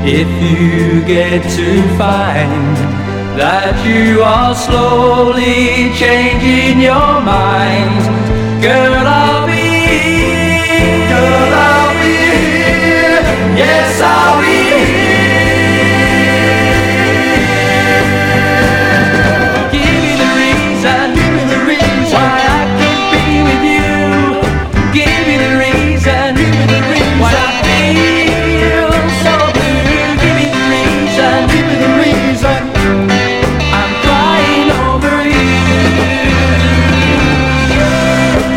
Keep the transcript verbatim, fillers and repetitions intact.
If you get to find that you are slowly changing your mind, girl,